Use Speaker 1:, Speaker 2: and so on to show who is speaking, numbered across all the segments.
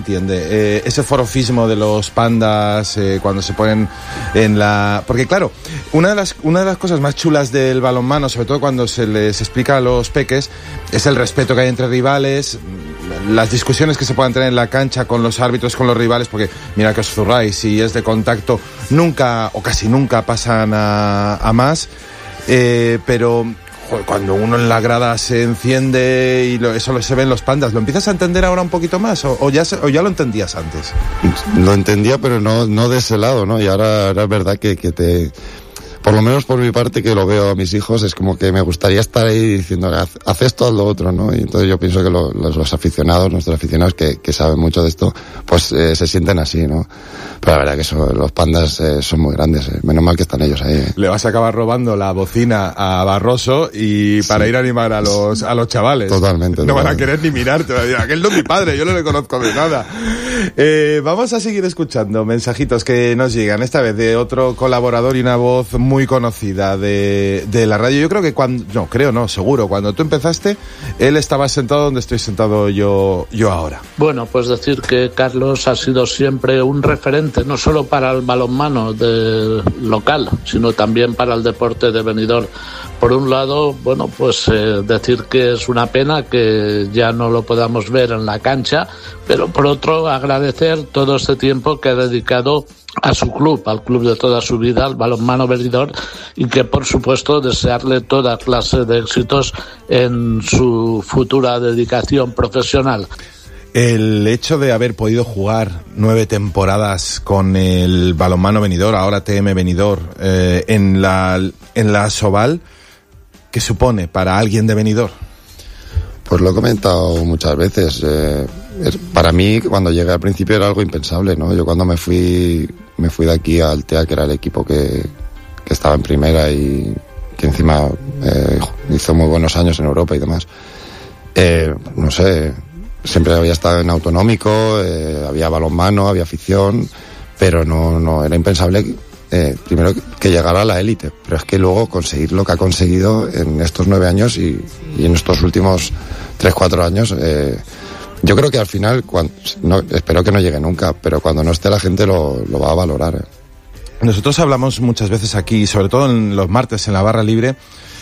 Speaker 1: entiende ese forofismo de los pandas cuando se ponen en la... Porque claro, una de las cosas más chulas del balonmano, sobre todo cuando se les explica a los peques, es el respeto que hay entre rivales, las discusiones que se puedan tener en la cancha con los árbitros, con los rivales, porque mira que os zurráis, si es de contacto, nunca o casi nunca pasan a más, pero... Joder, cuando uno en la grada se enciende y eso se ve en los pandas, ¿lo empiezas a entender ahora un poquito más o ya lo entendías antes?
Speaker 2: Lo entendía, pero no de ese lado, ¿no? Y ahora es verdad que te... Por lo menos por mi parte, que lo veo a mis hijos, es como que me gustaría estar ahí diciendo, haz esto, haz lo otro, ¿no? Y entonces yo pienso que los aficionados, nuestros aficionados que saben mucho de esto, pues se sienten así, ¿no? Pero la verdad que los pandas son muy grandes, menos mal que están ellos ahí.
Speaker 1: Le vas a acabar robando la bocina a Barroso y para ir a animar a los chavales.
Speaker 2: Totalmente.
Speaker 1: No van a querer ni mirarte, van a decir, aquel no es mi padre, yo no le conozco de nada. Vamos a seguir escuchando mensajitos que nos llegan, esta vez de otro colaborador y una voz muy conocida de la radio. Yo creo que seguro, cuando tú empezaste, él estaba sentado donde estoy sentado yo ahora.
Speaker 3: Bueno, pues decir que Carlos ha sido siempre un referente, no solo para el balonmano local, sino también para el deporte de Benidorm. Por un lado, bueno, pues decir que es una pena que ya no lo podamos ver en la cancha, pero por otro, agradecer todo este tiempo que ha dedicado a su club, al club de toda su vida, al balonmano Benidorm, y que por supuesto desearle toda clase de éxitos en su futura dedicación profesional.
Speaker 1: El hecho de haber podido jugar 9 temporadas con el balonmano Benidorm, ahora TM Benidorm, en la Sobal, ¿qué supone para alguien de Benidorm?
Speaker 2: Pues lo he comentado muchas veces. Para mí, cuando llegué al principio era algo impensable, ¿no? Yo cuando me fui de aquí al TEA, que era el equipo que estaba en primera y que encima hizo muy buenos años en Europa y demás. No sé, siempre había estado en autonómico, había balonmano, había afición, pero no era impensable primero que llegara a la élite, pero es que luego conseguir lo que ha conseguido en estos 9 años y en estos últimos 3-4 años, yo creo que al final, espero que no llegue nunca, pero cuando no esté la gente lo va a valorar.
Speaker 1: Nosotros hablamos muchas veces aquí, sobre todo en los martes en la barra libre,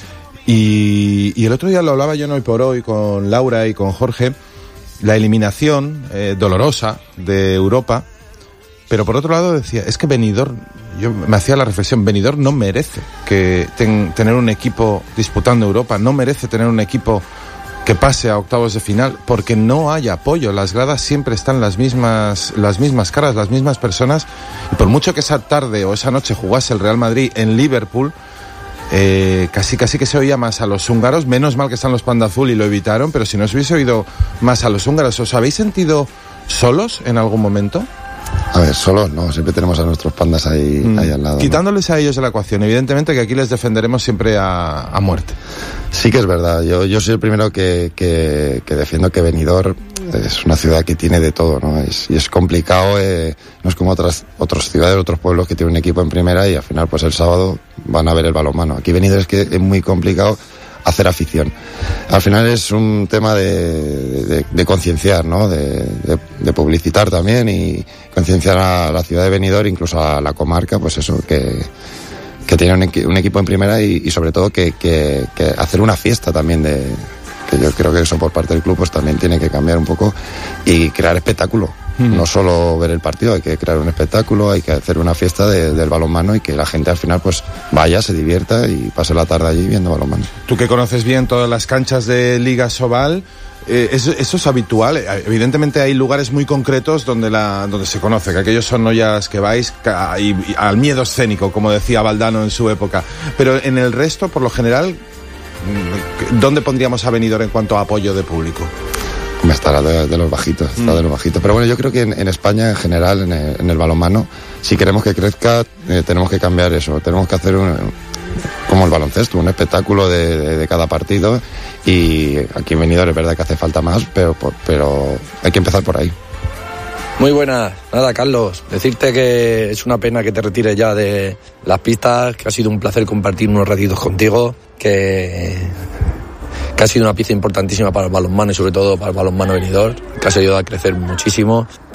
Speaker 1: y el otro día lo hablaba yo en Hoy por Hoy con Laura y con Jorge, la eliminación dolorosa de Europa, pero por otro lado decía, es que Benidorm, yo me hacía la reflexión, Benidorm no merece tener un equipo disputando Europa, no merece tener un equipo que pase a octavos de final, porque no hay apoyo. Las gradas siempre están las mismas caras, las mismas personas, y por mucho que esa tarde o esa noche jugase el Real Madrid en Liverpool, casi que se oía más a los húngaros. Menos mal que están los Panda Azul y lo evitaron, pero si no se hubiese oído más a los húngaros. ¿Os habéis sentido solos en algún momento?
Speaker 2: A ver, solos no, siempre tenemos a nuestros pandas ahí al lado.
Speaker 1: Quitándoles, ¿no?, a ellos de la ecuación, evidentemente que aquí les defenderemos siempre a muerte.
Speaker 2: Sí que es verdad, yo soy el primero que defiendo que Benidorm es una ciudad que tiene de todo, ¿no? Y es complicado, no es como otras ciudades, otros pueblos que tienen un equipo en primera y al final pues el sábado van a ver el balonmano. Aquí Benidorm es que es muy complicado hacer afición. Al final es un tema de concienciar, ¿no? De publicitar también y concienciar a la ciudad de Benidorm, incluso a la comarca, pues eso, que tiene un equipo en primera y sobre todo que hacer una fiesta también que yo creo que eso por parte del club pues también tiene que cambiar un poco y crear espectáculo. No solo ver el partido, hay que crear un espectáculo, hay que hacer una fiesta del balonmano y que la gente al final pues vaya, se divierta y pase la tarde allí viendo balonmano.
Speaker 1: Tú que conoces bien todas las canchas de Liga Sobal, eso es habitual. Evidentemente hay lugares muy concretos donde se conoce, que aquellos son ollas que vais y al miedo escénico, como decía Valdano en su época. Pero en el resto, por lo general, ¿dónde pondríamos a Benidorm en cuanto a apoyo de público?
Speaker 2: Estará de los bajitos, Pero bueno, yo creo que en España en general, en el balonmano, si queremos que crezca, tenemos que cambiar eso. Tenemos que hacer como el baloncesto, un espectáculo de cada partido. Y aquí en Benidorm es verdad que hace falta más, pero hay que empezar por ahí.
Speaker 4: Muy buenas. Nada, Carlos, decirte que es una pena que te retires ya de las pistas, que ha sido un placer compartir unos ratitos contigo, que ha sido una pieza importantísima para el balonmano y sobre todo para el balonmano Benidorm, que has ayudado a crecer muchísimo.